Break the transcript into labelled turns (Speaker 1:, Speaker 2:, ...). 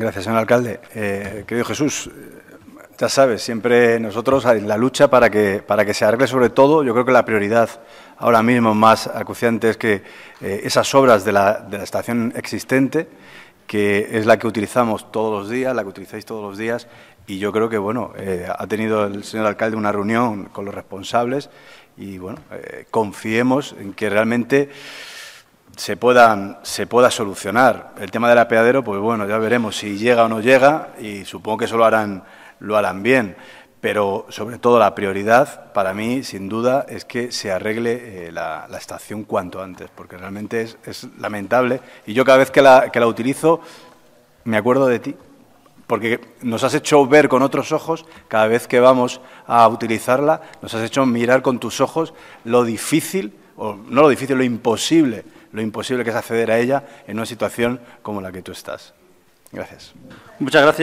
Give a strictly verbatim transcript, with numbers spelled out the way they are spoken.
Speaker 1: Gracias, señor alcalde. Eh, querido Jesús, ya sabes, siempre nosotros en la lucha para que, para que se arregle sobre todo, yo creo que la prioridad ahora mismo más acuciante es que eh, esas obras de la, de la estación existente, que es la que utilizamos todos los días, la que utilizáis todos los días, y yo creo que, bueno, eh, ha tenido el señor alcalde una reunión con los responsables y, bueno, eh, confiemos en que realmente se puedan, se pueda solucionar. El tema del apeadero, pues bueno, ya veremos si llega o no llega y supongo que eso lo harán, lo harán bien. Pero, sobre todo, la prioridad, para mí, sin duda, es que se arregle eh, la, la estación cuanto antes, porque realmente es, es lamentable. Y yo cada vez que la, que la utilizo, me acuerdo de ti, porque nos has hecho ver con otros ojos, cada vez que vamos a utilizarla, nos has hecho mirar con tus ojos lo difícil, o no lo difícil, lo imposible, lo imposible que es acceder a ella en una situación como la que tú estás. Gracias.
Speaker 2: Muchas gracias.